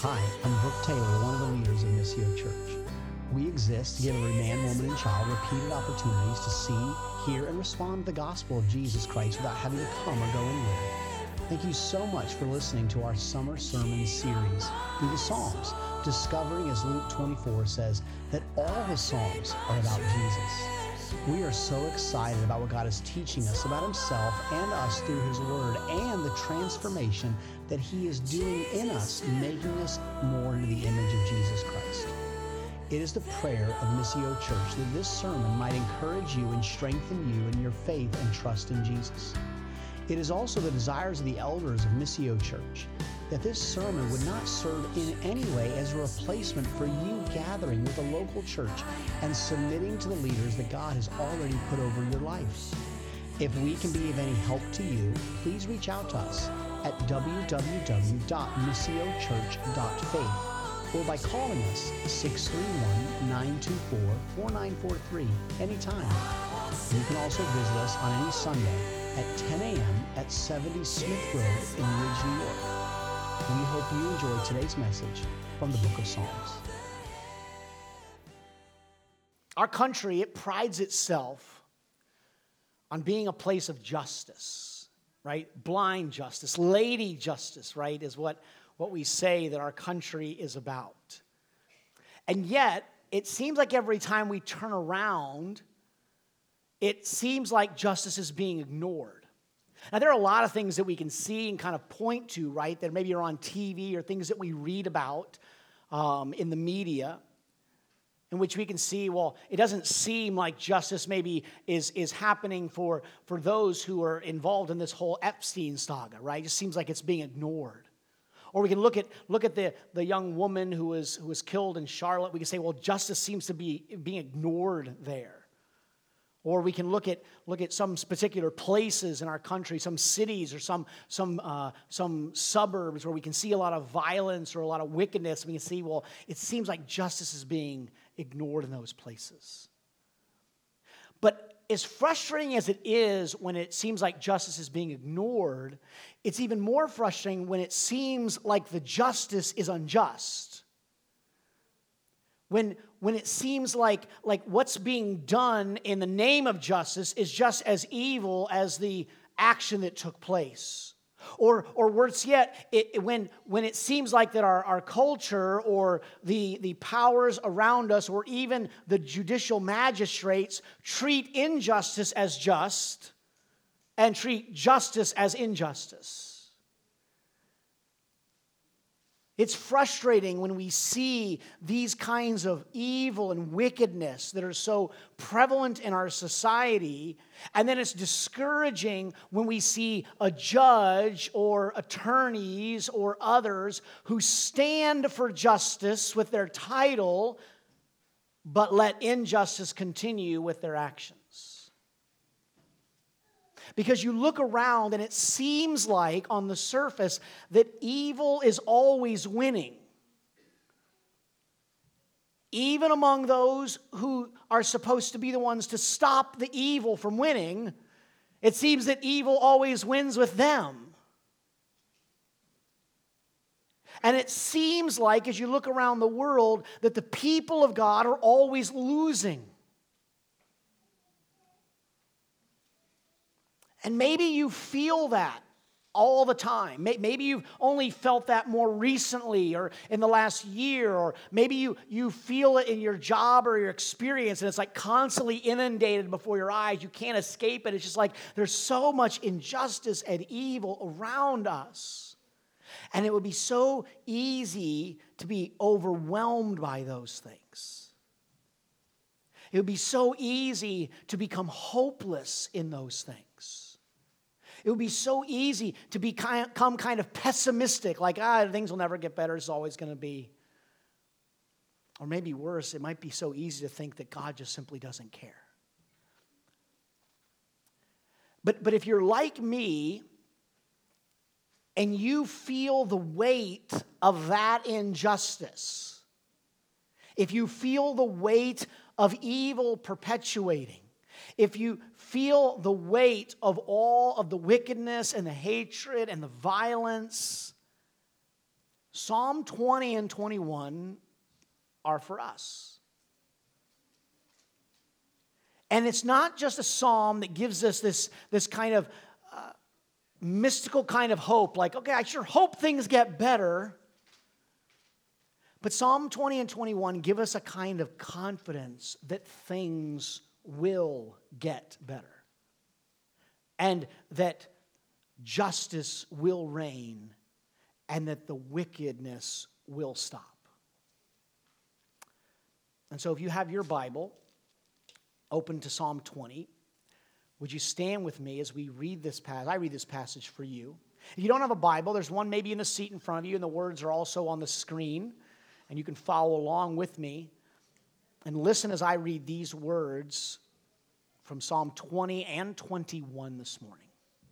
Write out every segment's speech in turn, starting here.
Hi, I'm Brooke Taylor, one of the leaders of Missio Church. We exist to give every man, woman, and child repeated opportunities to see, hear, and respond to the gospel of Jesus Christ without having to come or go anywhere. Thank you so much for listening to our summer sermon series through the Psalms, discovering, as Luke 24 says, that all the Psalms are about Jesus. We are so excited about what God is teaching us about himself and us through his word and the transformation that he is doing in us, making us more into the image of Jesus Christ. It is the prayer of Missio Church that this sermon might encourage you and strengthen you in your faith and trust in Jesus. It is also the desires of the elders of Missio Church that this sermon would not serve in any way as a replacement for you gathering with a local church and submitting to the leaders that God has already put over your life. If we can be of any help to you, please reach out to us at www.missiochurch.faith or by calling us 631-924-4943 anytime. You can also visit us on any Sunday at 10 a.m. at 70 Smith Road in Ridge, New York. We hope you enjoy today's message from the Book of Psalms. Our country, it prides itself on being a place of justice, right? Blind justice, lady justice, right, is what we say that our country is about. And yet, it seems like every time we turn around, it seems like justice is being ignored. Now, there are a lot of things that we can see and kind of point to, right, that maybe are on TV or things that we read about in the media, in which we can see, well, it doesn't seem like justice maybe is happening for those who are involved in this whole Epstein saga, right? It just seems like it's being ignored. Or we can look at the young woman who was killed in Charlotte. We can say, well, justice seems to be being ignored there. Or we can look at some particular places in our country, some cities or some suburbs where we can see a lot of violence or a lot of wickedness. We can see, well, it seems like justice is being ignored in those places. But as frustrating as it is when it seems like justice is being ignored, it's even more frustrating when it seems like the justice is unjust. When it seems like what's being done in the name of justice is just as evil as the action that took place. Or worse yet, when it seems like that our culture or the powers around us or even the judicial magistrates treat injustice as just and treat justice as injustice. It's frustrating when we see these kinds of evil and wickedness that are so prevalent in our society, and then it's discouraging when we see a judge or attorneys or others who stand for justice with their title, but let injustice continue with their actions. Because you look around and it seems like on the surface that evil is always winning. Even among those who are supposed to be the ones to stop the evil from winning, it seems that evil always wins with them. And it seems like as you look around the world that the people of God are always losing. And maybe you feel that all the time. Maybe you've only felt that more recently or in the last year, or maybe you feel it in your job or your experience, and it's like constantly inundated before your eyes. You can't escape it. It's just like there's so much injustice and evil around us. And it would be so easy to be overwhelmed by those things. It would be so easy to become hopeless in those things. It would be so easy to become kind of pessimistic, like, things will never get better, it's always going to be. Or maybe worse, it might be so easy to think that God just simply doesn't care. But if you're like me, and you feel the weight of that injustice, if you feel the weight of evil perpetuating, if you feel the weight of all of the wickedness and the hatred and the violence Psalm 20 and 21 are for us. And it's not just a psalm that gives us this kind of mystical kind of hope, like, okay, I sure hope things get better. But Psalm 20 and 21 give us a kind of confidence that things will get better. And that justice will reign. And that the wickedness will stop. And so if you have your Bible open to Psalm 20, would you stand with me as we read this passage? I read this passage for you. If you don't have a Bible, there's one maybe in the seat in front of you, and the words are also on the screen, and you can follow along with me and listen as I read these words from Psalm 20 and 21 this morning.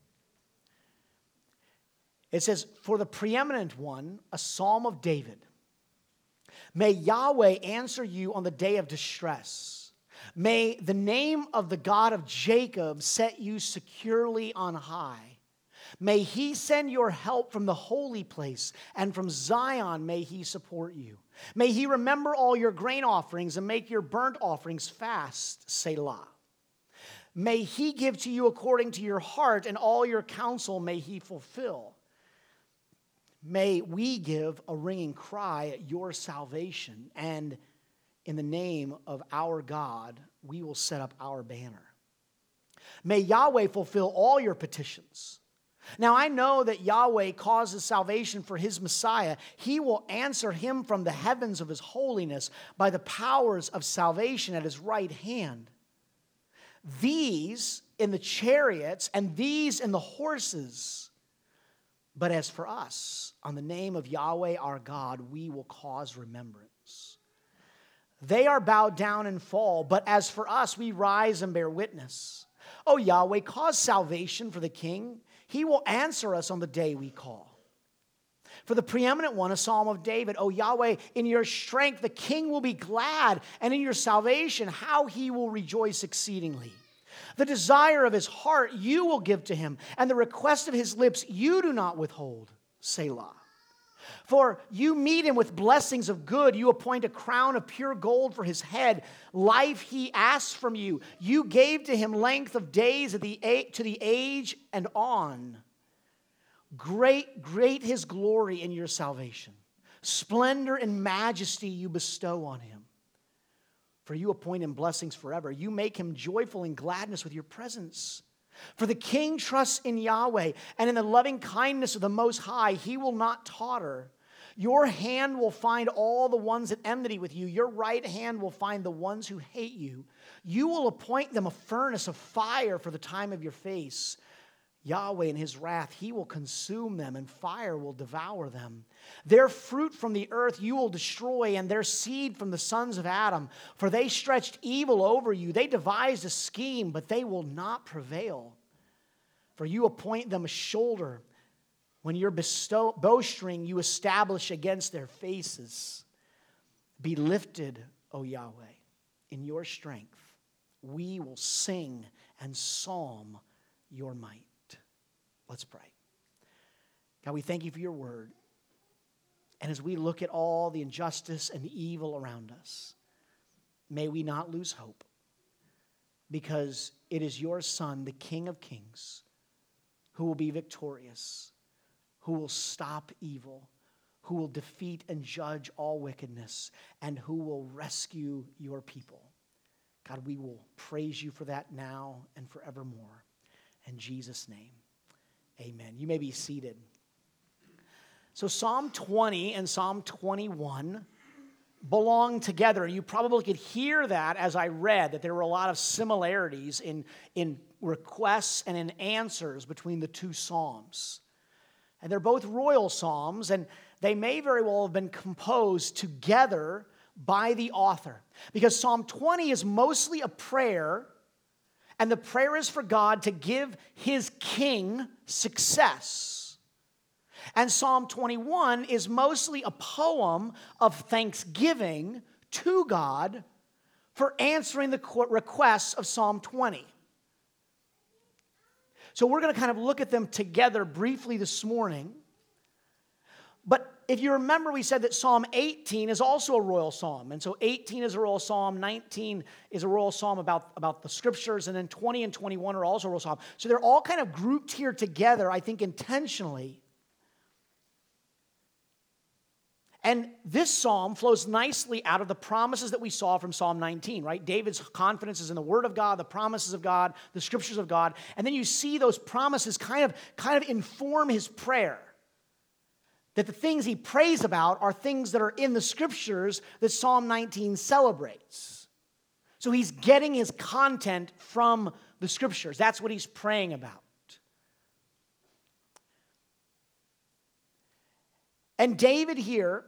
It says, "For the preeminent one, a psalm of David. May Yahweh answer you on the day of distress. May the name of the God of Jacob set you securely on high. May he send your help from the holy place, and from Zion may he support you. May he remember all your grain offerings and make your burnt offerings fast, Selah. May he give to you according to your heart, and all your counsel may he fulfill. May we give a ringing cry at your salvation, and in the name of our God, we will set up our banner. May Yahweh fulfill all your petitions. Now I know that Yahweh causes salvation for his Messiah. He will answer him from the heavens of his holiness by the powers of salvation at his right hand. These in the chariots and these in the horses. But as for us, on the name of Yahweh our God, we will cause remembrance. They are bowed down and fall, but as for us, we rise and bear witness. O Yahweh, cause salvation for the king. He will answer us on the day we call. For the preeminent one, a psalm of David. O Yahweh, in your strength the king will be glad, and in your salvation how he will rejoice exceedingly. The desire of his heart you will give to him, and the request of his lips you do not withhold. Selah. For you meet him with blessings of good. You appoint a crown of pure gold for his head. Life he asks from you. You gave to him length of days to the age and on. Great his glory in your salvation. Splendor and majesty you bestow on him. For you appoint him blessings forever. You make him joyful in gladness with your presence. For the king trusts in Yahweh, and in the loving kindness of the Most High, he will not totter. Your hand will find all the ones at enmity with you. Your right hand will find the ones who hate you. You will appoint them a furnace of fire for the time of your face. Yahweh in his wrath, he will consume them, and fire will devour them. Their fruit from the earth you will destroy, and their seed from the sons of Adam. For they stretched evil over you. They devised a scheme, but they will not prevail. For you appoint them a shoulder. When your bowstring you establish against their faces. Be lifted, O Yahweh, in your strength. We will sing and psalm your might. Let's pray. God, we thank you for your word. And as we look at all the injustice and evil around us, may we not lose hope, because it is your Son, the King of Kings, who will be victorious, who will stop evil, who will defeat and judge all wickedness, and who will rescue your people. God, we will praise you for that now and forevermore. In Jesus' name. Amen. You may be seated. So Psalm 20 and Psalm 21 belong together. You probably could hear that as I read, that there were a lot of similarities in requests and in answers between the two psalms. And they're both royal psalms, and they may very well have been composed together by the author. Because Psalm 20 is mostly a prayer, and the prayer is for God to give his king success. And Psalm 21 is mostly a poem of thanksgiving to God for answering the requests of Psalm 20. So we're going to kind of look at them together briefly this morning. But if you remember, we said that Psalm 18 is also a royal psalm. And so 18 is a royal psalm, 19 is a royal psalm about the scriptures, and then 20 and 21 are also royal psalm. So they're all kind of grouped here together, I think intentionally. And this psalm flows nicely out of the promises that we saw from Psalm 19, right? David's confidence is in the Word of God, the promises of God, the scriptures of God. And then you see those promises kind of inform his prayer. That the things he prays about are things that are in the scriptures that Psalm 19 celebrates. So he's getting his content from the scriptures. That's what he's praying about. And David here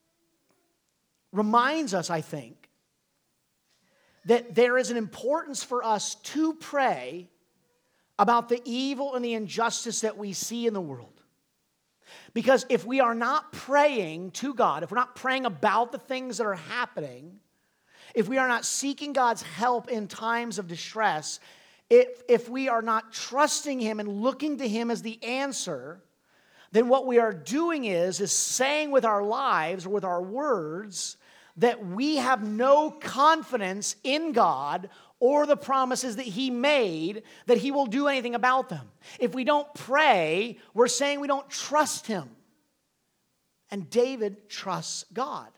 reminds us, I think, that there is an importance for us to pray about the evil and the injustice that we see in the world. Because if we are not praying to God, if we're not praying about the things that are happening, if we are not seeking God's help in times of distress, if we are not trusting Him and looking to Him as the answer, then what we are doing is saying with our lives or with our words that we have no confidence in God or the promises that He made that He will do anything about them. If we don't pray, we're saying we don't trust Him. And David trusts God.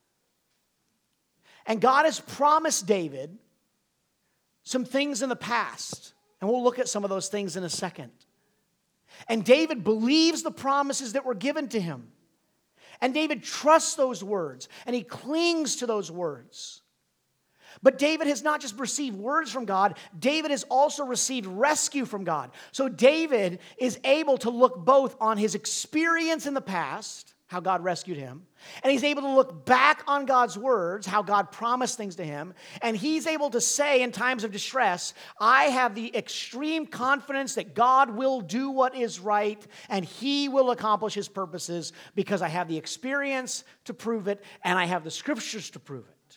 And God has promised David some things in the past. And we'll look at some of those things in a second. And David believes the promises that were given to him. And David trusts those words. And he clings to those words. But David has not just received words from God, David has also received rescue from God. So David is able to look both on his experience in the past, how God rescued him, and he's able to look back on God's words, how God promised things to him, and he's able to say in times of distress, I have the extreme confidence that God will do what is right, and He will accomplish His purposes because I have the experience to prove it, and I have the scriptures to prove it.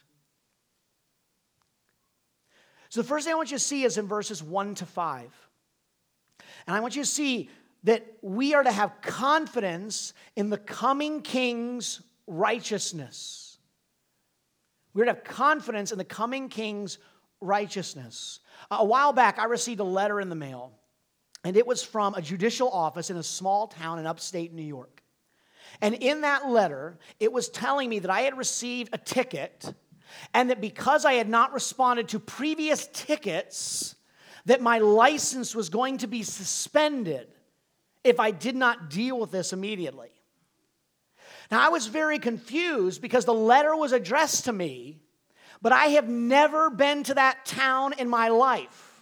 So the first thing I want you to see is in verses 1 to 5. And I want you to see that we are to have confidence in the coming king's righteousness. We're to have confidence in the coming king's righteousness. A while back, I received a letter in the mail, and it was from a judicial office in a small town in upstate New York. And in that letter, it was telling me that I had received a ticket, and that because I had not responded to previous tickets, that my license was going to be suspended if I did not deal with this immediately. Now, I was very confused because the letter was addressed to me, but I have never been to that town in my life.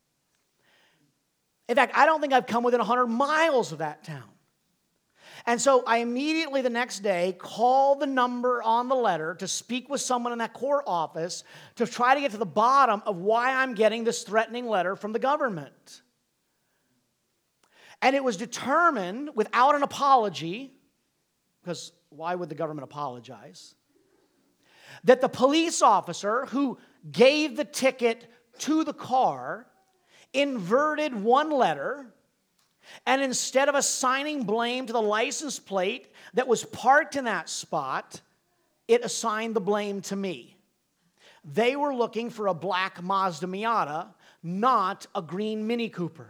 In fact, I don't think I've come within 100 miles of that town. And so I immediately the next day called the number on the letter to speak with someone in that court office to try to get to the bottom of why I'm getting this threatening letter from the government. And it was determined without an apology, because why would the government apologize, that the police officer who gave the ticket to the car inverted one letter, and instead of assigning blame to the license plate that was parked in that spot, it assigned the blame to me. They were looking for a black Mazda Miata, not a green Mini Cooper.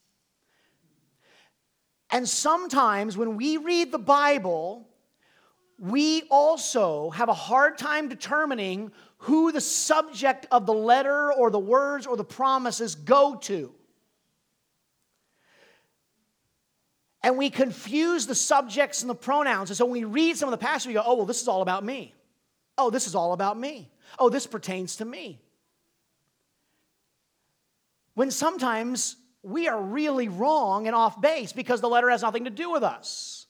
And sometimes when we read the Bible, we also have a hard time determining who the subject of the letter or the words or the promises go to. And we confuse the subjects and the pronouns. And so when we read some of the passages, we go, oh, well, this is all about me. Oh, this is all about me. Oh, this pertains to me. When sometimes we are really wrong and off base because the letter has nothing to do with us.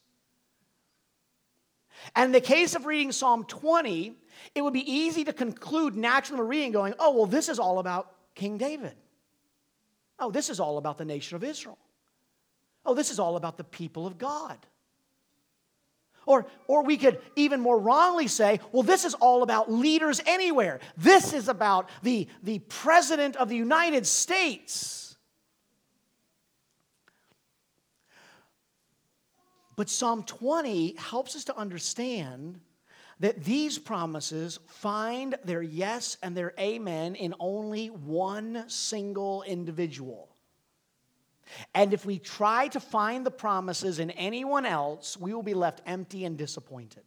And in the case of reading Psalm 20, it would be easy to conclude naturally from reading going, oh, well, this is all about King David. Oh, this is all about the nation of Israel. Oh, this is all about the people of God. Or we could even more wrongly say, well, this is all about leaders anywhere. This is about the President of the United States. But Psalm 20 helps us to understand that these promises find their yes and their amen in only one single individual. And if we try to find the promises in anyone else, we will be left empty and disappointed.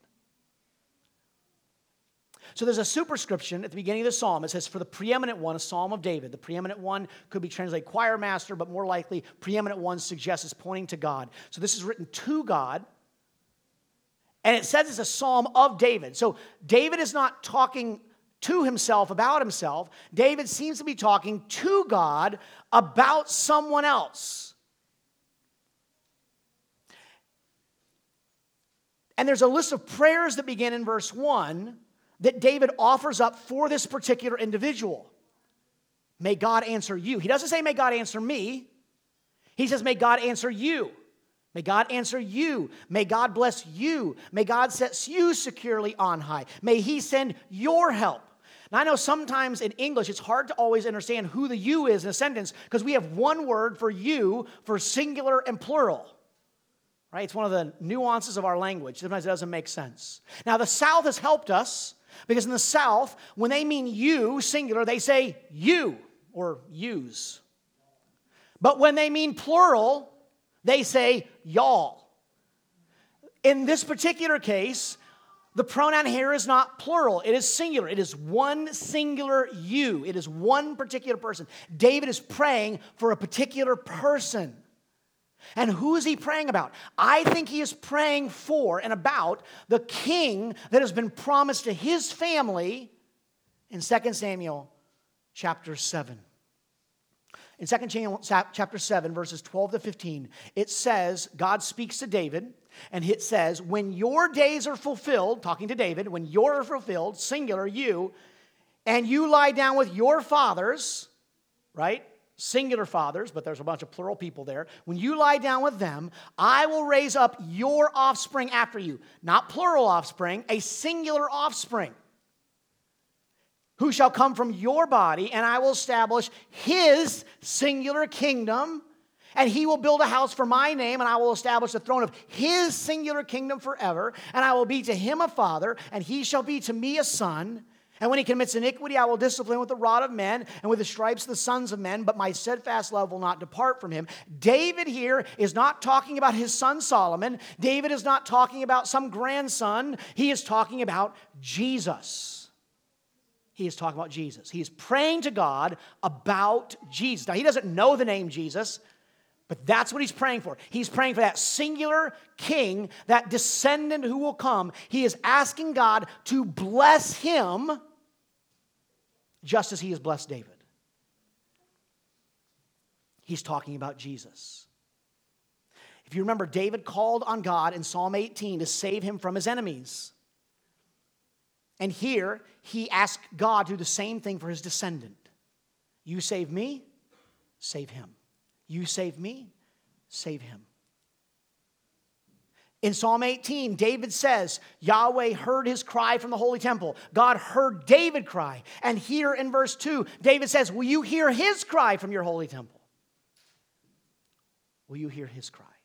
So there's a superscription at the beginning of the psalm. It says, for the preeminent one, a psalm of David. The preeminent one could be translated choir master, but more likely, preeminent one suggests it's pointing to God. So this is written to God. And it says it's a psalm of David. So David is not talking to himself about himself. David seems to be talking to God about someone else. And there's a list of prayers that begin in verse 1 that David offers up for this particular individual. May God answer you. He doesn't say, may God answer me. He says, may God answer you. May God answer you. May God bless you. May God set you securely on high. May He send your help. Now, I know sometimes in English it's hard to always understand who the you is in a sentence because we have one word for you for singular and plural. Right? It's one of the nuances of our language. Sometimes it doesn't make sense. Now, the South has helped us because in the South, when they mean you, singular, they say you or yous. But when they mean plural, they say y'all. In this particular case, the pronoun here is not plural. It is singular. It is one singular you. It is one particular person. David is praying for a particular person. And who is he praying about? I think he is praying for and about the king that has been promised to his family in 2 Samuel chapter 7. In 2 Samuel chapter 7, verses 12 to 15, it says, God speaks to David, and it says, when your days are fulfilled, talking to David, when you're fulfilled, singular, you, and you lie down with your fathers, right? Singular fathers, but there's a bunch of plural people there. When you lie down with them, I will raise up your offspring after you. Not plural offspring, a singular offspring. Who shall come from your body, and I will establish his singular kingdom, and he will build a house for my name, and I will establish the throne of his singular kingdom forever, and I will be to him a father, and he shall be to me a son. And when he commits iniquity, I will discipline with the rod of men and with the stripes of the sons of men, but my steadfast love will not depart from him. David here is not talking about his son Solomon. David is not talking about some grandson. He is talking about Jesus. He is talking about Jesus. He is praying to God about Jesus. Now, he doesn't know the name Jesus, but that's what he's praying for. He's praying for that singular king, that descendant who will come. He is asking God to bless him just as he has blessed David. He's talking about Jesus. If you remember, David called on God in Psalm 18 to save him from his enemies. And here, he asked God to do the same thing for his descendant. You save me, save him. You save me, save him. In Psalm 18, David says, Yahweh heard his cry from the holy temple. God heard David cry. And here in verse 2, David says, will you hear his cry from your holy temple? Will you hear his cry?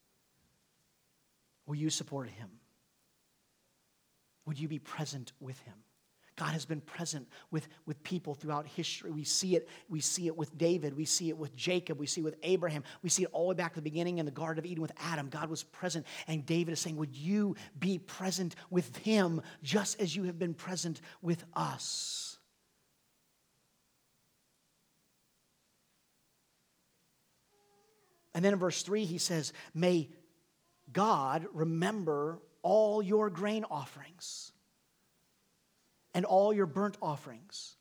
Will you support him? Would you be present with him? God has been present with people throughout history. We see it with David. We see it with Jacob. We see it with Abraham. We see it all the way back to the beginning in the Garden of Eden with Adam. God was present. And David is saying, would you be present with him just as you have been present with us? And then in verse 3, he says, may God remember all your grain offerings and all your burnt offerings.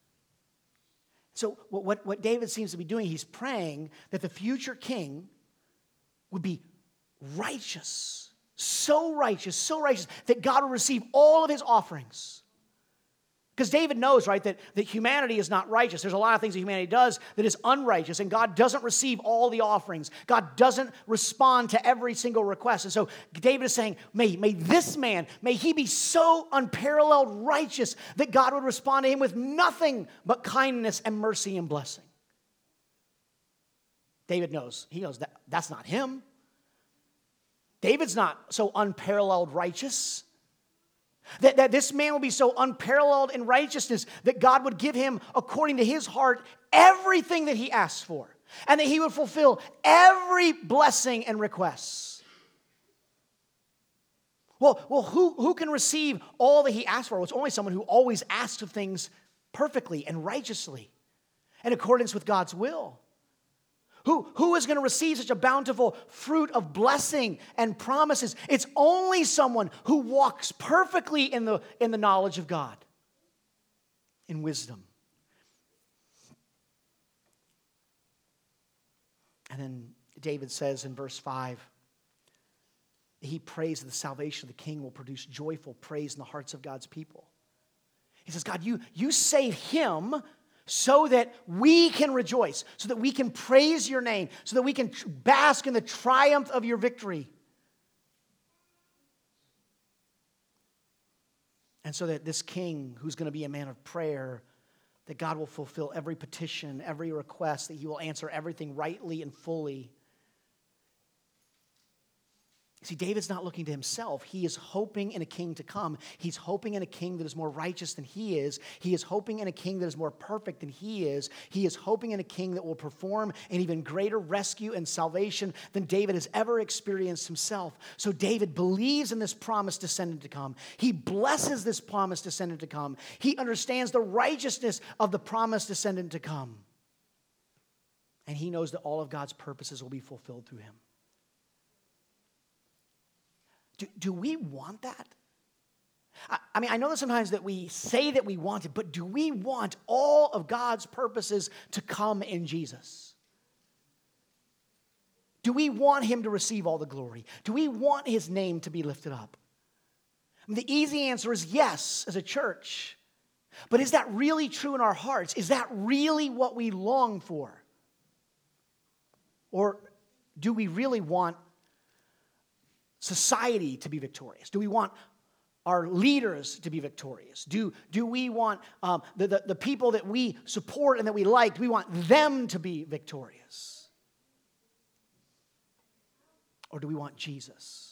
So what David seems to be doing, he's praying that the future king would be righteous, so righteous that God will receive all of his offerings. Because David knows, right, that humanity is not righteous. There's a lot of things that humanity does that is unrighteous, and God doesn't receive all the offerings. God doesn't respond to every single request. And so David is saying, may this man, may he be so unparalleled righteous that God would respond to him with nothing but kindness and mercy and blessing. David knows. He knows that that's not him. David's not so unparalleled righteous. That this man will be so unparalleled in righteousness that God would give him, according to his heart, everything that he asks for. And that he would fulfill every blessing and request. Well, who can receive all that he asks for? Well, it's only someone who always asks of things perfectly and righteously in accordance with God's will. Who is going to receive such a bountiful fruit of blessing and promises? It's only someone who walks perfectly in the knowledge of God, in wisdom. And then David says in verse 5, he prays that the salvation of the king will produce joyful praise in the hearts of God's people. He says, God, you save him so that we can rejoice, so that we can praise your name, so that we can bask in the triumph of your victory. And so that this king, who's going to be a man of prayer, that God will fulfill every petition, every request, that he will answer everything rightly and fully. See, David's not looking to himself. He is hoping in a king to come. He's hoping in a king that is more righteous than he is. He is hoping in a king that is more perfect than he is. He is hoping in a king that will perform an even greater rescue and salvation than David has ever experienced himself. So David believes in this promised descendant to come. He blesses this promised descendant to come. He understands the righteousness of the promised descendant to come. And he knows that all of God's purposes will be fulfilled through him. Do we want that? I mean, I know that sometimes that we say that we want it, but do we want all of God's purposes to come in Jesus? Do we want him to receive all the glory? Do we want his name to be lifted up? I mean, the easy answer is yes, as a church. But is that really true in our hearts? Is that really what we long for? Or do we really want society to be victorious? Do we want our leaders to be victorious? Do we want the people that we support and that we like, do we want them to be victorious? Or do we want Jesus?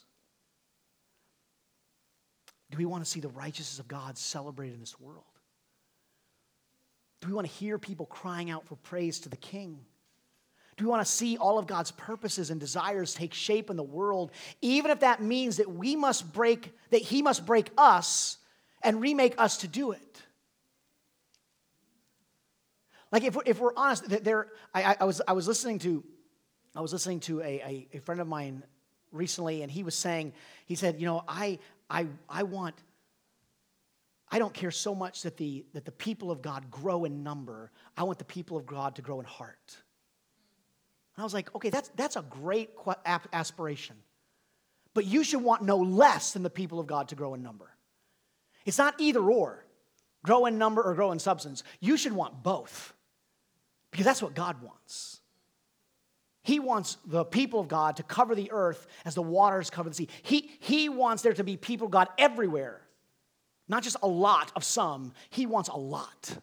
Do we want to see the righteousness of God celebrated in this world? Do we want to hear people crying out for praise to the King? Do we want to see all of God's purposes and desires take shape in the world, even if that means that he must break us and remake us to do it? Like if we're honest, I was listening to a friend of mine recently, and he said, you know, I don't care so much that the people of God grow in number. I want the people of God to grow in heart. And I was like, okay, that's a great aspiration. But you should want no less than the people of God to grow in number. It's not either or, grow in number or grow in substance. You should want both, because that's what God wants. He wants the people of God to cover the earth as the waters cover the sea. He wants there to be people of God everywhere, not just a lot of some. He wants a lot.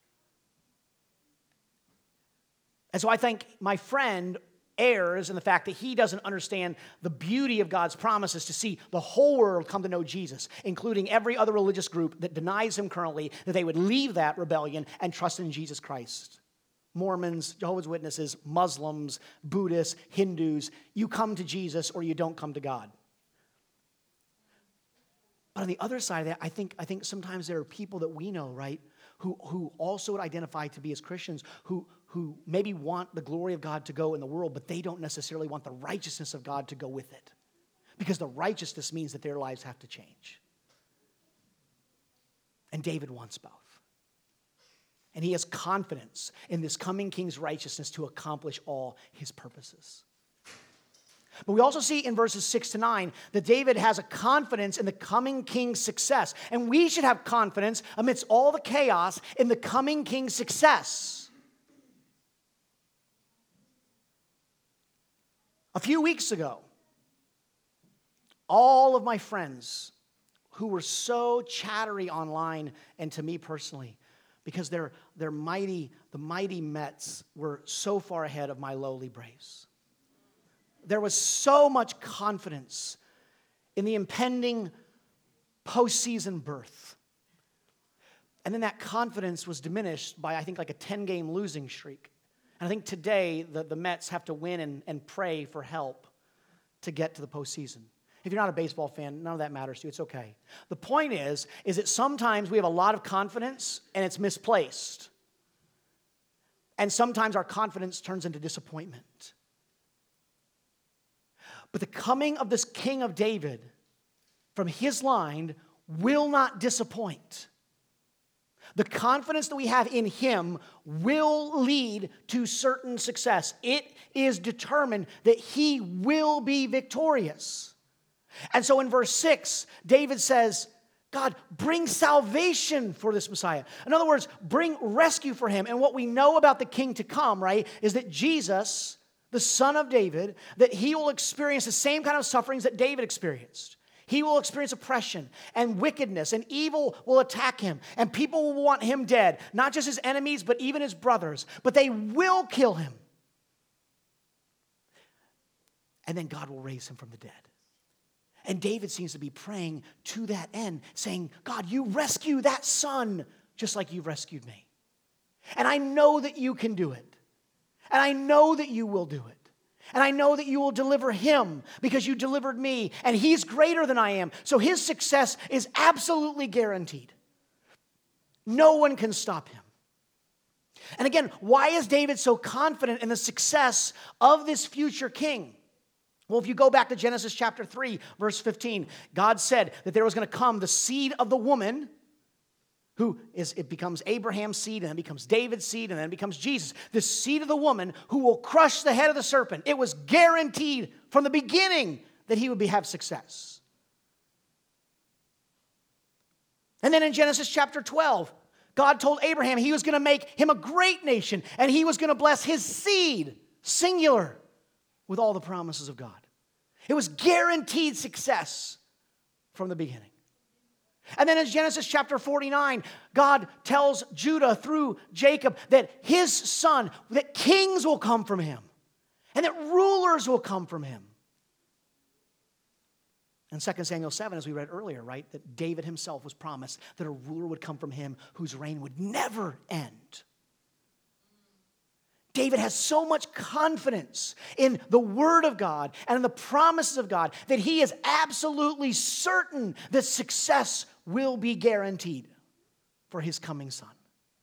And so I think my friend errs in the fact that he doesn't understand the beauty of God's promises to see the whole world come to know Jesus, including every other religious group that denies him currently, that they would leave that rebellion and trust in Jesus Christ. Mormons, Jehovah's Witnesses, Muslims, Buddhists, Hindus, you come to Jesus or you don't come to God. But on the other side of that, I think sometimes there are people that we know, right, who also would identify to be as Christians, who maybe want the glory of God to go in the world, but they don't necessarily want the righteousness of God to go with it. Because the righteousness means that their lives have to change. And David wants both. And he has confidence in this coming king's righteousness to accomplish all his purposes. But we also see in verses 6 to 9 that David has a confidence in the coming king's success. And we should have confidence amidst all the chaos in the coming king's success. A few weeks ago, all of my friends who were so chattery online and to me personally, because the mighty Mets were so far ahead of my lowly Braves. there was so much confidence in the impending postseason birth. And then that confidence was diminished by, I think, like a 10-game losing streak. And I think today the Mets have to win and pray for help to get to the postseason. If you're not a baseball fan, none of that matters to you. It's okay. The point is that sometimes we have a lot of confidence and it's misplaced. And sometimes our confidence turns into disappointment. But the coming of this King of David from his line will not disappoint. The confidence that we have in him will lead to certain success. It is determined that he will be victorious. And so in verse 6, David says, God, bring salvation for this Messiah. In other words, bring rescue for him. And what we know about the king to come, right, is that Jesus, the son of David, that he will experience the same kind of sufferings that David experienced. He will experience oppression and wickedness, and evil will attack him, and people will want him dead, not just his enemies, but even his brothers. But they will kill him. And then God will raise him from the dead. And David seems to be praying to that end, saying, God, you rescue that son just like you've rescued me. And I know that you can do it. And I know that you will do it. And I know that you will deliver him because you delivered me. And he's greater than I am. So his success is absolutely guaranteed. No one can stop him. And again, why is David so confident in the success of this future king? Well, if you go back to Genesis chapter 3, verse 15, God said that there was going to come the seed of the woman, it becomes Abraham's seed, and then becomes David's seed, and then it becomes Jesus. The seed of the woman who will crush the head of the serpent. It was guaranteed from the beginning that he would have success. And then in Genesis chapter 12, God told Abraham he was going to make him a great nation, and he was going to bless his seed, singular, with all the promises of God. It was guaranteed success from the beginning. And then in Genesis chapter 49, God tells Judah through Jacob that his son, that kings will come from him, and that rulers will come from him. In 2 Samuel 7, as we read earlier, right, that David himself was promised that a ruler would come from him whose reign would never end. David has so much confidence in the Word of God and in the promises of God that he is absolutely certain that success will be guaranteed for his coming son.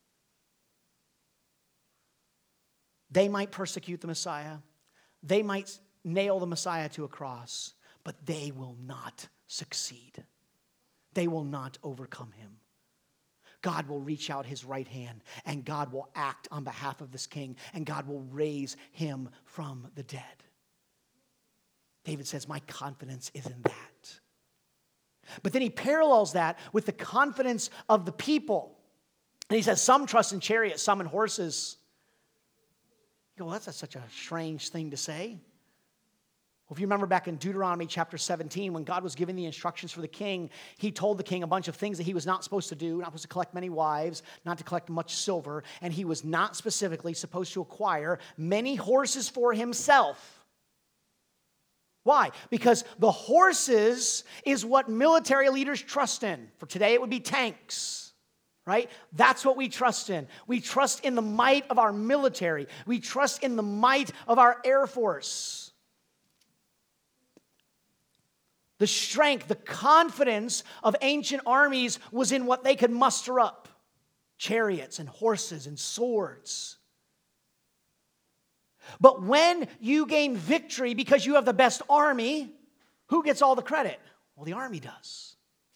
They might persecute the Messiah. They might nail the Messiah to a cross, but they will not succeed. They will not overcome him. God will reach out his right hand, and God will act on behalf of this king, and God will raise him from the dead. David says, my confidence is in that. But then he parallels that with the confidence of the people. And he says, some trust in chariots, some in horses. You go, well, that's such a strange thing to say. Well, if you remember back in Deuteronomy chapter 17, when God was giving the instructions for the king, he told the king a bunch of things that he was not supposed to do, not supposed to collect many wives, not to collect much silver, and he was not specifically supposed to acquire many horses for himself. Why? Because the horses is what military leaders trust in. For today, it would be tanks, right? That's what we trust in. We trust in the might of our military. We trust in the might of our Air Force. The strength, the confidence of ancient armies was in what they could muster up. Chariots and horses and swords. But when you gain victory because you have the best army, who gets all the credit? Well, the army does.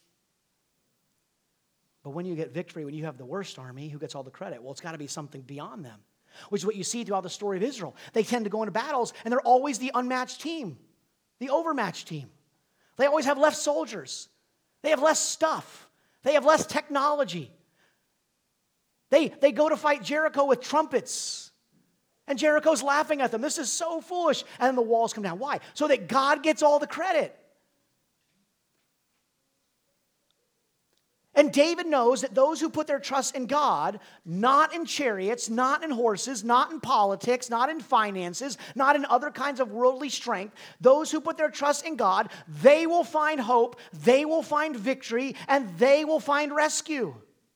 But when you get victory, when you have the worst army, who gets all the credit? Well, it's got to be something beyond them, which is what you see throughout the story of Israel. They tend to go into battles, and they're always the unmatched team, the overmatched team. They always have less soldiers. They have less stuff. They have less technology. They go to fight Jericho with trumpets. And Jericho's laughing at them. This is so foolish. And then the walls come down. Why? So that God gets all the credit. And David knows that those who put their trust in God, not in chariots, not in horses, not in politics, not in finances, not in other kinds of worldly strength, those who put their trust in God, they will find hope, they will find victory, and they will find rescue.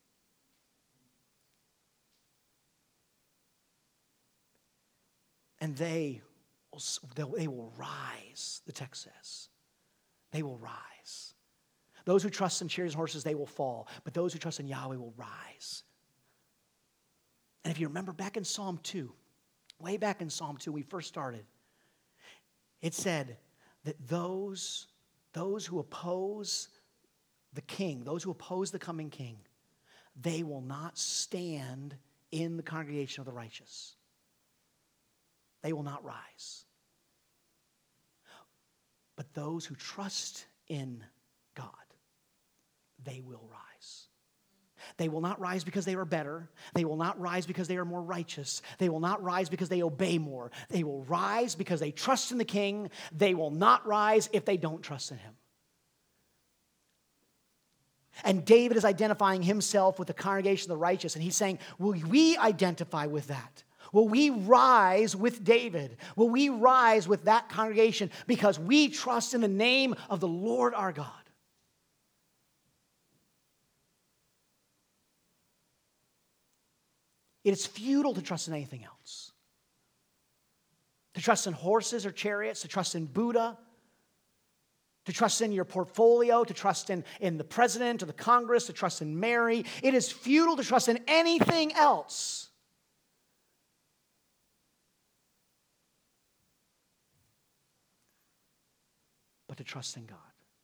And they will rise, the text says. They will rise. Those who trust in chariots and horses, they will fall. But those who trust in Yahweh will rise. And if you remember back in Psalm 2, way back in Psalm 2, we first started, it said that those who oppose the king, those who oppose the coming king, they will not stand in the congregation of the righteous. They will not rise. But those who trust in God, they will rise. They will not rise because they are better. They will not rise because they are more righteous. They will not rise because they obey more. They will rise because they trust in the King. They will not rise if they don't trust in Him. And David is identifying himself with the congregation of the righteous, and he's saying, will we identify with that? Will we rise with David? Will we rise with that congregation because we trust in the name of the Lord our God? It is futile to trust in anything else. To trust in horses or chariots, to trust in Buddha, to trust in your portfolio, to trust in the president or the Congress, to trust in Mary. It is futile to trust in anything else. But to trust in God.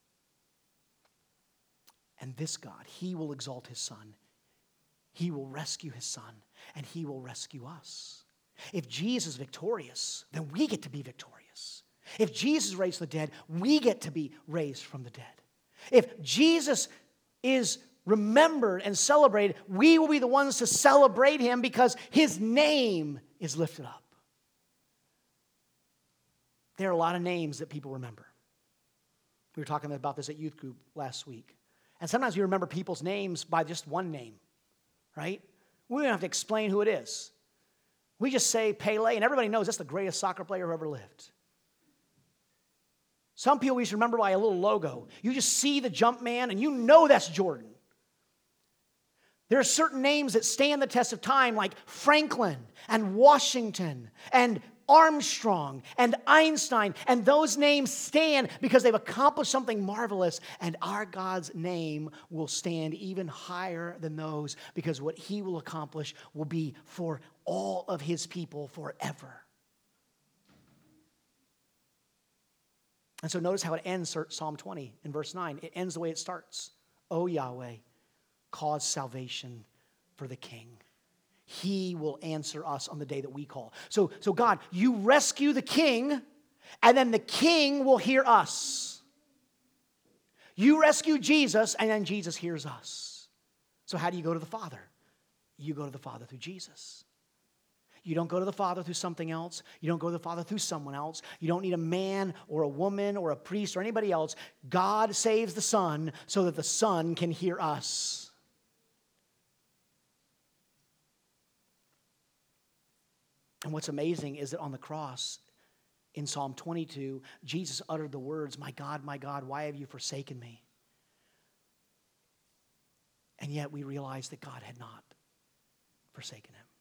And this God, He will exalt His Son. He will rescue His Son, and He will rescue us. If Jesus is victorious, then we get to be victorious. If Jesus raised from the dead, we get to be raised from the dead. If Jesus is remembered and celebrated, we will be the ones to celebrate Him because His name is lifted up. There are a lot of names that people remember. We were talking about this at youth group last week. And sometimes we remember people's names by just one name, right? We don't have to explain who it is. We just say Pele, and everybody knows that's the greatest soccer player who ever lived. Some people we should remember by a little logo. You just see the jump man, and you know that's Jordan. There are certain names that stand the test of time, like Franklin and Washington and Armstrong and Einstein, and those names stand because they've accomplished something marvelous, and our God's name will stand even higher than those because what He will accomplish will be for all of His people forever. And so notice how it ends, Psalm 20 in verse 9. It ends the way it starts. O Yahweh, cause salvation for the King. He will answer us on the day that we call. So God, you rescue the King, and then the King will hear us. You rescue Jesus, and then Jesus hears us. So how do you go to the Father? You go to the Father through Jesus. You don't go to the Father through something else. You don't go to the Father through someone else. You don't need a man or a woman or a priest or anybody else. God saves the Son so that the Son can hear us. And what's amazing is that on the cross, in Psalm 22, Jesus uttered the words, my God, why have you forsaken me? And yet we realize that God had not forsaken Him.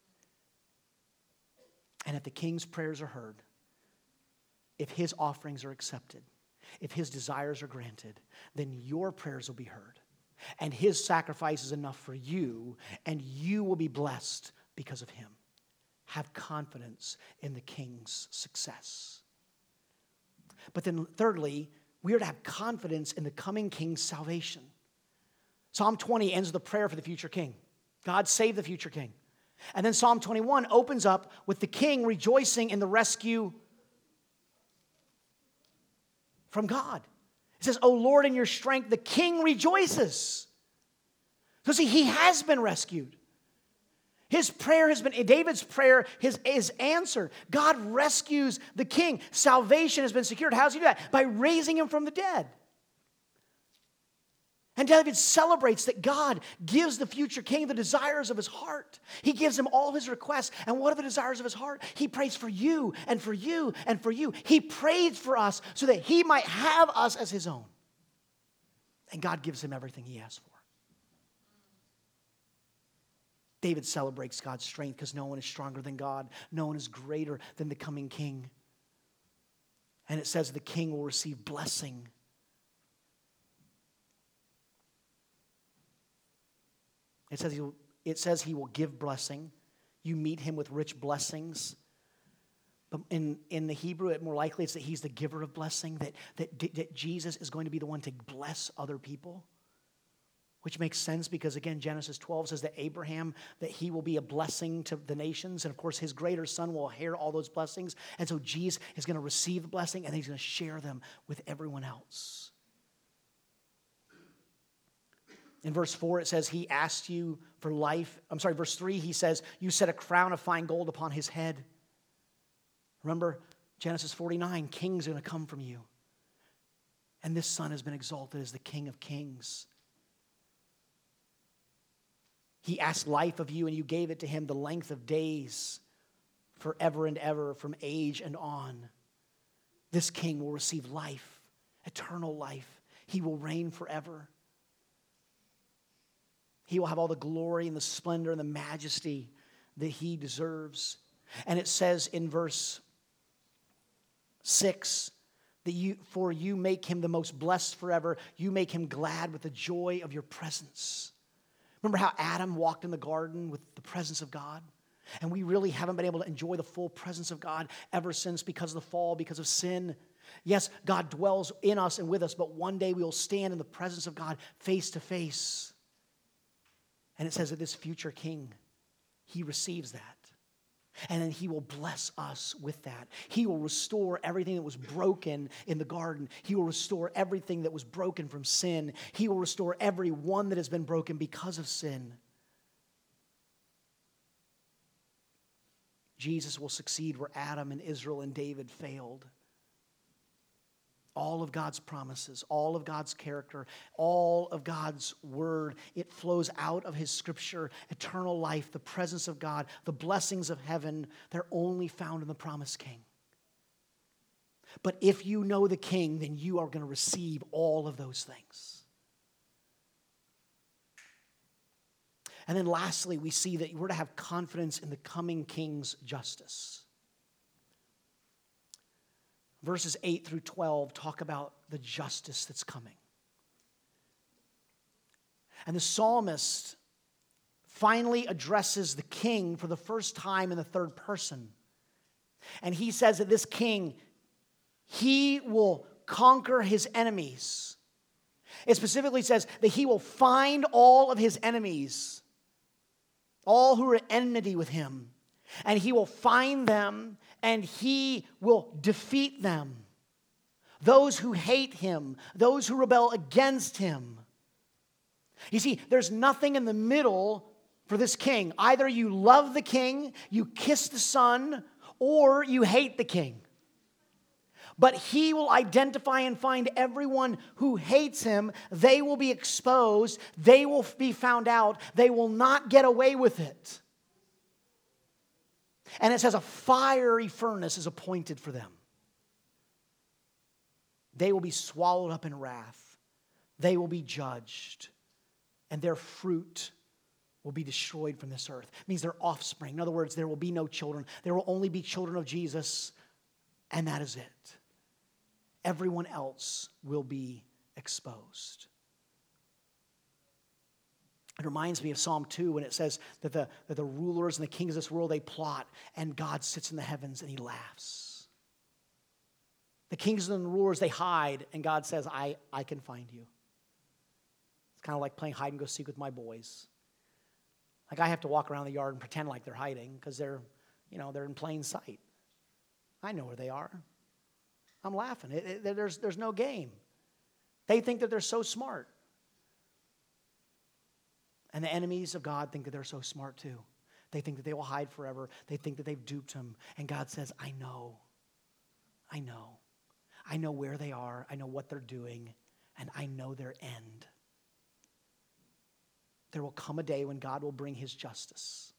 And if the King's prayers are heard, if His offerings are accepted, if His desires are granted, then your prayers will be heard. And His sacrifice is enough for you, and you will be blessed because of Him. Have confidence in the King's success. But then thirdly, we are to have confidence in the coming King's salvation. Psalm 20 ends with a prayer for the future king. God save the future king. And then Psalm 21 opens up with the king rejoicing in the rescue from God. It says, O Lord, in your strength, the king rejoices. So see, he has been rescued. His prayer has been, David's prayer is answered. God rescues the king. Salvation has been secured. How does He do that? By raising him from the dead. And David celebrates that God gives the future king the desires of his heart. He gives him all his requests. And what are the desires of his heart? He prays for you and for you and for you. He prays for us so that he might have us as his own. And God gives him everything he asks for. David celebrates God's strength because no one is stronger than God. No one is greater than the coming king. And it says the king will receive blessing. It says he will give blessing. You meet him with rich blessings. But in the Hebrew, it more likely it's that he's the giver of blessing, that Jesus is going to be the one to bless other people. Which makes sense because, again, Genesis 12 says that Abraham, that he will be a blessing to the nations. And, of course, his greater son will inherit all those blessings. And so Jesus is going to receive the blessing and he's going to share them with everyone else. In verse 4, it says, he asked you for life. Verse 3, he says, you set a crown of fine gold upon his head. Remember, Genesis 49, kings are going to come from you. And this son has been exalted as the King of Kings. He asked life of you, and you gave it to him, the length of days, forever and ever, from age and on. This king will receive life, eternal life. He will reign forever. He will have all the glory and the splendor and the majesty that he deserves. And it says in verse 6 that you make him the most blessed forever. You make him glad with the joy of your presence. Remember how Adam walked in the garden with the presence of God? And we really haven't been able to enjoy the full presence of God ever since because of the fall, because of sin. Yes, God dwells in us and with us, but one day we will stand in the presence of God face to face. And it says that this future king, he receives that. And then he will bless us with that. He will restore everything that was broken in the garden. He will restore everything that was broken from sin. He will restore every one that has been broken because of sin. Jesus will succeed where Adam and Israel and David failed. All of God's promises, all of God's character, all of God's word, it flows out of his scripture, eternal life, the presence of God, the blessings of heaven, they're only found in the promised king. But if you know the king, then you are going to receive all of those things. And then lastly, we see that we're to have confidence in the coming king's justice. Verses 8 through 12 talk about the justice that's coming. And the psalmist finally addresses the king for the first time in the third person. And he says that this king, he will conquer his enemies. It specifically says that he will find all of his enemies, all who are at enmity with him. And he will find them and he will defeat them. Those who hate him, those who rebel against him. You see, there's nothing in the middle for this king. Either you love the king, you kiss the son, or you hate the king. But he will identify and find everyone who hates him. They will be exposed. They will be found out. They will not get away with it. And it says a fiery furnace is appointed for them. They will be swallowed up in wrath. They will be judged. And their fruit will be destroyed from this earth. It means their offspring. In other words, there will be no children. There will only be children of Jesus, and that is it. Everyone else will be exposed. It reminds me of Psalm 2 when it says that the rulers and the kings of this world, they plot, and God sits in the heavens and he laughs. The kings and the rulers, they hide, and God says, I can find you. It's kind of like playing hide and go seek with my boys. Like I have to walk around the yard and pretend like they're hiding because they're in plain sight. I know where they are. I'm laughing. There's no game. They think that they're so smart. And the enemies of God think that they're so smart too. They think that they will hide forever. They think that they've duped him. And God says, I know. I know where they are. I know what they're doing. And I know their end. there will come a day when God will bring his justice.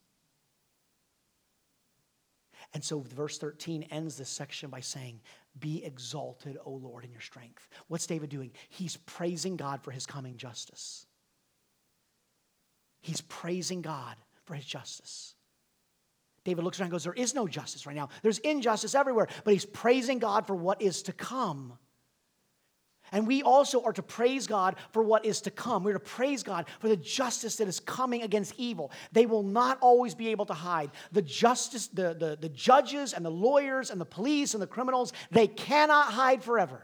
And so verse 13 ends this section by saying, be exalted, O Lord, in your strength. What's David doing? He's praising God for his coming justice. He's praising God for his justice. David looks around and goes, there is no justice right now. There's injustice everywhere. But he's praising God for what is to come. And we also are to praise God for what is to come. We're to praise God for the justice that is coming against evil. They will not always be able to hide. The justice, the judges and the lawyers and the police and the criminals, they cannot hide forever.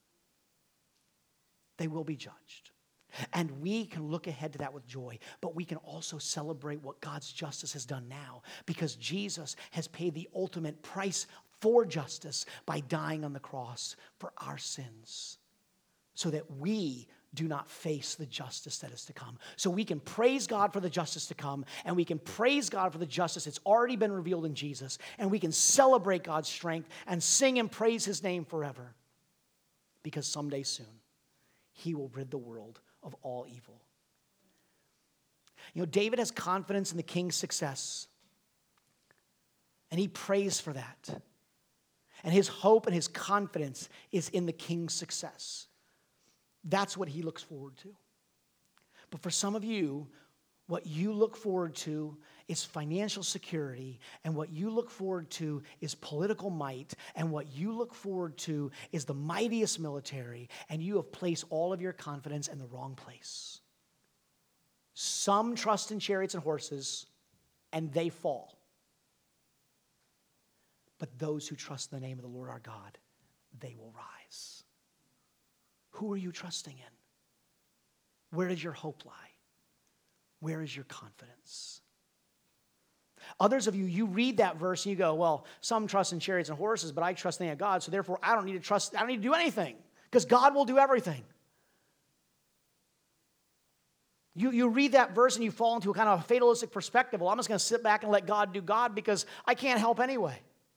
They will be judged. And we can look ahead to that with joy, but we can also celebrate what God's justice has done now, because Jesus has paid the ultimate price for justice by dying on the cross for our sins, so that we do not face the justice that is to come. So we can praise God for the justice to come, and we can praise God for the justice that's already been revealed in Jesus, and we can celebrate God's strength and sing and praise his name forever, because someday soon he will rid the world of all evil. You know, David has confidence in the king's success, and he prays for that. And his hope and his confidence is in the king's success. That's what he looks forward to. But for some of you, what you look forward to is financial security, and what you look forward to is political might, and what you look forward to is the mightiest military, and you have placed all of your confidence in the wrong place. Some trust in chariots and horses, and they fall. But those who trust in the name of the Lord our God, they will rise. Who are you trusting in? Where does your hope lie? Where is your confidence? Others of you, you read that verse and you go, well, some trust in chariots and horses, but I trust in God, so therefore I don't need to do anything, because God will do everything. You read that verse and you fall into a kind of a fatalistic perspective. Well, I'm just going to sit back and let God do God because I can't help anyway.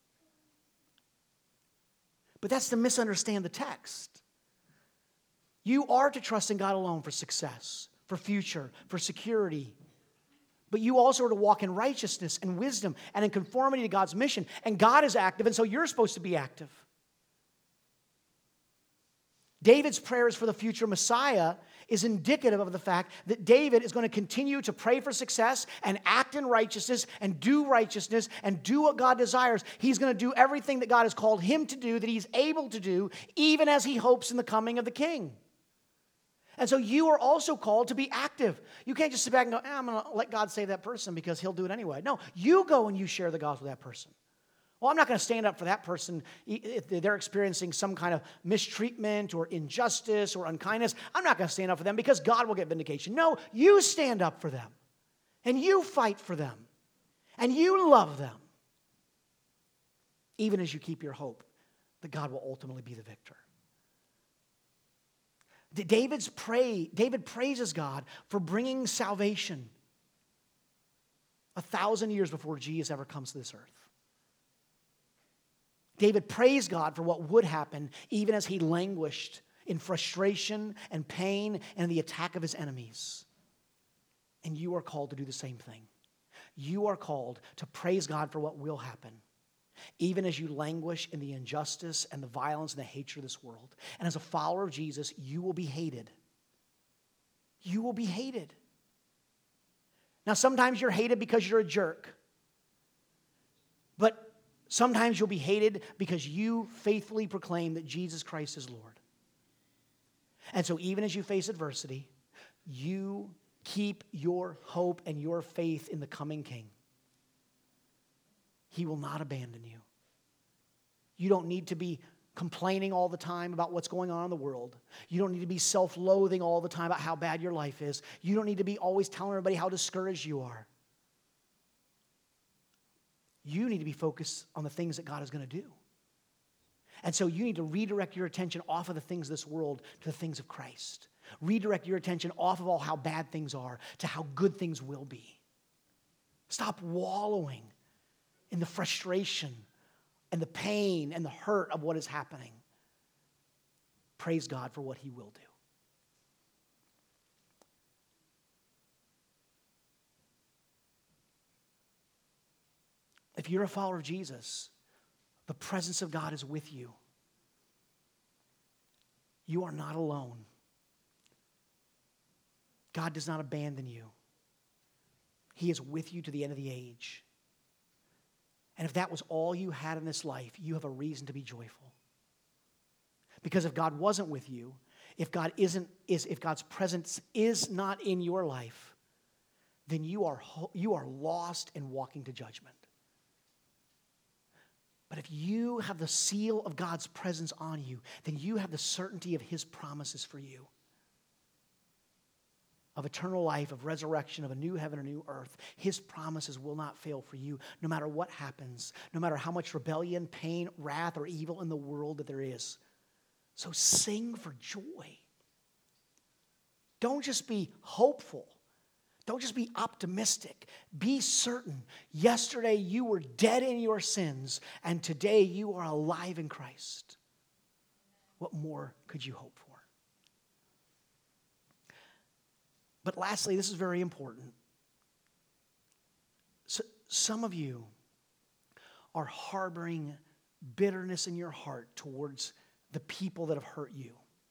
But that's to misunderstand the text. You are to trust in God alone for success, for future, for security. But you also are to walk in righteousness and wisdom and in conformity to God's mission. And God is active, and so you're supposed to be active. David's prayers for the future Messiah is indicative of the fact that David is going to continue to pray for success and act in righteousness and do what God desires. He's going to do everything that God has called him to do, that he's able to do, even as he hopes in the coming of the King. And so you are also called to be active. You can't just sit back and go, I'm going to let God save that person because he'll do it anyway. No, you go and you share the gospel with that person. Well, I'm not going to stand up for that person if they're experiencing some kind of mistreatment or injustice or unkindness. I'm not going to stand up for them because God will get vindication. No, you stand up for them, and you fight for them, and you love them, even as you keep your hope that God will ultimately be the victor. David praises God for bringing salvation 1,000 years before Jesus ever comes to this earth. David praised God for what would happen even as he languished in frustration and pain and the attack of his enemies. And you are called to do the same thing. You are called to praise God for what will happen, even as you languish in the injustice and the violence and the hatred of this world. And as a follower of Jesus, you will be hated. You will be hated. Now, sometimes you're hated because you're a jerk. But sometimes you'll be hated because you faithfully proclaim that Jesus Christ is Lord. And so even as you face adversity, you keep your hope and your faith in the coming King. He will not abandon you. You don't need to be complaining all the time about what's going on in the world. You don't need to be self-loathing all the time about how bad your life is. You don't need to be always telling everybody how discouraged you are. You need to be focused on the things that God is going to do. And so you need to redirect your attention off of the things of this world to the things of Christ. Redirect your attention off of all how bad things are to how good things will be. Stop wallowing in the frustration and the pain and the hurt of what is happening. Praise God for what he will do. If you're a follower of Jesus, the presence of God is with you. You are not alone. God does not abandon you. He is with you to the end of the age. And if that was all you had in this life, you have a reason to be joyful. Because if God wasn't with you, if God's presence is not in your life, then you are lost and walking to judgment. But if you have the seal of God's presence on you, then you have the certainty of His promises for you. Of eternal life, of resurrection, of a new heaven, a new earth. His promises will not fail for you, no matter what happens, no matter how much rebellion, pain, wrath, or evil in the world that there is. So sing for joy. Don't just be hopeful. Don't just be optimistic. Be certain. Yesterday you were dead in your sins, and today you are alive in Christ. What more could you hope for? But lastly, this is very important. So, some of you are harboring bitterness in your heart towards the people that have hurt you.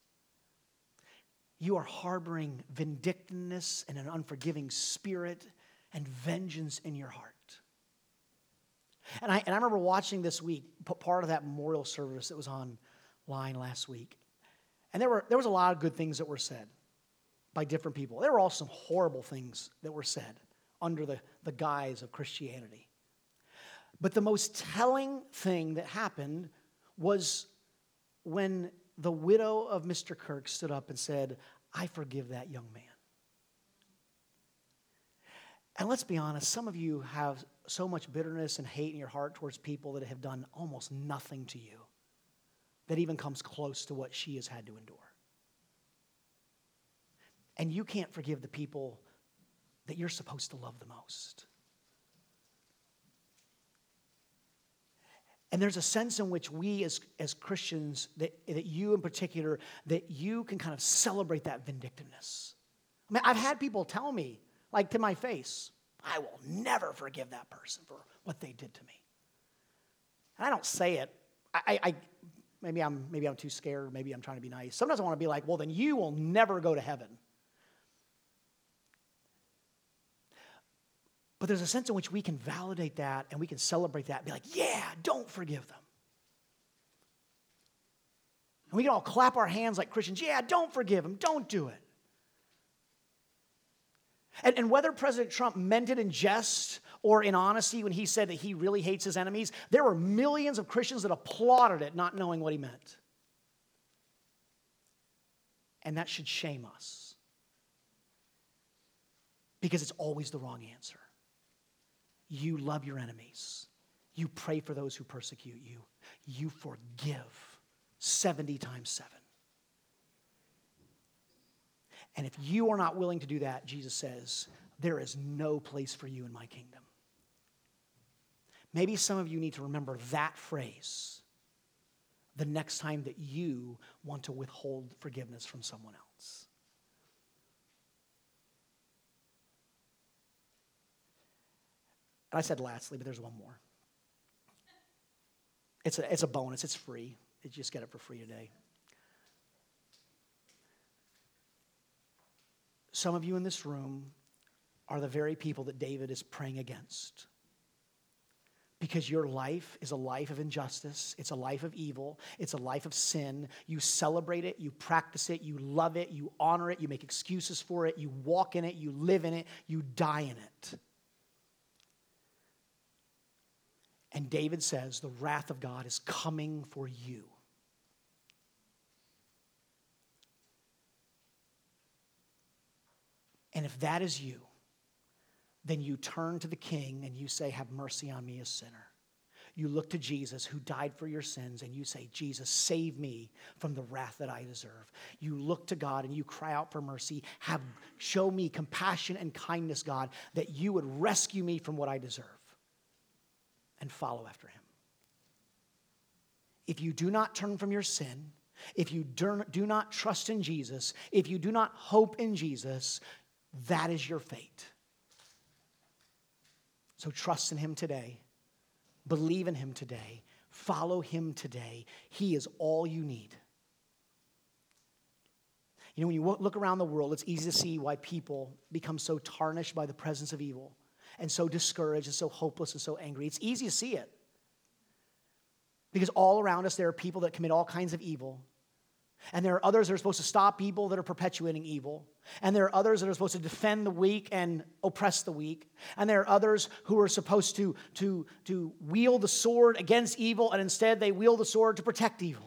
You are harboring vindictiveness and an unforgiving spirit and vengeance in your heart. And I remember watching this week, part of that memorial service that was online last week. And there was a lot of good things that were said by different people. There were also some horrible things that were said under the guise of Christianity. But the most telling thing that happened was when the widow of Mr. Kirk stood up and said, "I forgive that young man." And let's be honest, some of you have so much bitterness and hate in your heart towards people that have done almost nothing to you that even comes close to what she has had to endure. And you can't forgive the people that you're supposed to love the most. And there's a sense in which we as Christians, that you in particular, that you can kind of celebrate that vindictiveness. I mean, I've had people tell me, like to my face, "I will never forgive that person for what they did to me." And I don't say it. Maybe I'm too scared. Maybe I'm trying to be nice. Sometimes I want to be like, "Well, then you will never go to heaven." But there's a sense in which we can validate that and we can celebrate that and be like, "Yeah, don't forgive them." And we can all clap our hands like Christians. "Yeah, don't forgive them. Don't do it." And whether President Trump meant it in jest or in honesty when he said that he really hates his enemies, there were millions of Christians that applauded it, not knowing what he meant. And that should shame us. Because it's always the wrong answer. You love your enemies. You pray for those who persecute you. You forgive 70 times 7. And if you are not willing to do that, Jesus says, there is no place for you in my kingdom. Maybe some of you need to remember that phrase the next time that you want to withhold forgiveness from someone else. And I said lastly, but there's one more. It's a bonus. It's free. You just get it for free today. Some of you in this room are the very people that David is praying against. Because your life is a life of injustice. It's a life of evil. It's a life of sin. You celebrate it. You practice it. You love it. You honor it. You make excuses for it. You walk in it. You live in it. You die in it. And David says the wrath of God is coming for you. And if that is you, then you turn to the King and you say, "Have mercy on me, a sinner." You look to Jesus who died for your sins and you say, "Jesus, save me from the wrath that I deserve." You look to God and you cry out for mercy. Show me compassion and kindness, God, that you would rescue me from what I deserve. And follow after him. If you do not turn from your sin, if you do not trust in Jesus, if you do not hope in Jesus, that is your fate. So trust in him today Believe in him today. Follow him today. He is all you need. You know, when you look around the world, it's easy to see why people become so tarnished by the presence of evil and so discouraged and so hopeless and so angry. It's easy to see it. Because all around us, there are people that commit all kinds of evil. And there are others that are supposed to stop evil that are perpetuating evil. And there are others that are supposed to defend the weak and oppress the weak. And there are others who are supposed to wield the sword against evil, and instead they wield the sword to protect evil.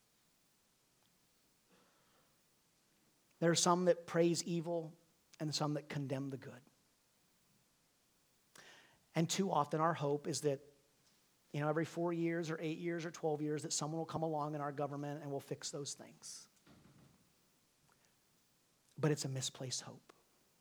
There are some that praise evil and some that condemn the good. And too often our hope is that, you know, every 4 years or 8 years or 12 years that someone will come along in our government and will fix those things. But it's a misplaced hope.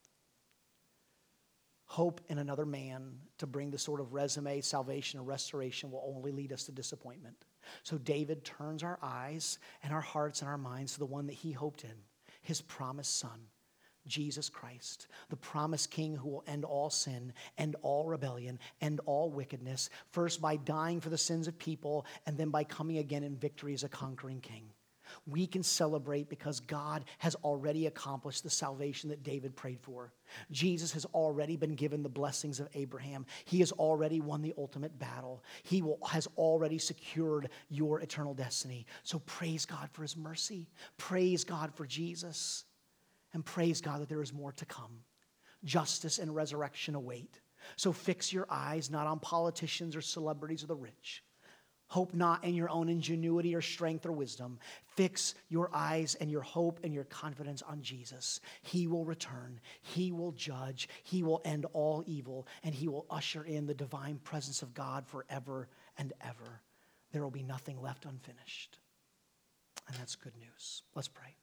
Hope in another man to bring the sort of resume, salvation, and restoration will only lead us to disappointment. So David turns our eyes and our hearts and our minds to the one that he hoped in, his promised son, Jesus Christ, the promised king who will end all sin, end all rebellion, end all wickedness, first by dying for the sins of people, and then by coming again in victory as a conquering king. We can celebrate because God has already accomplished the salvation that David prayed for. Jesus has already been given the blessings of Abraham. He has already won the ultimate battle. He has already secured your eternal destiny. So praise God for his mercy. Praise God for Jesus. And praise God that there is more to come. Justice and resurrection await. So fix your eyes not on politicians or celebrities or the rich. Hope not in your own ingenuity or strength or wisdom. Fix your eyes and your hope and your confidence on Jesus. He will return. He will judge. He will end all evil. And he will usher in the divine presence of God forever and ever. There will be nothing left unfinished. And that's good news. Let's pray.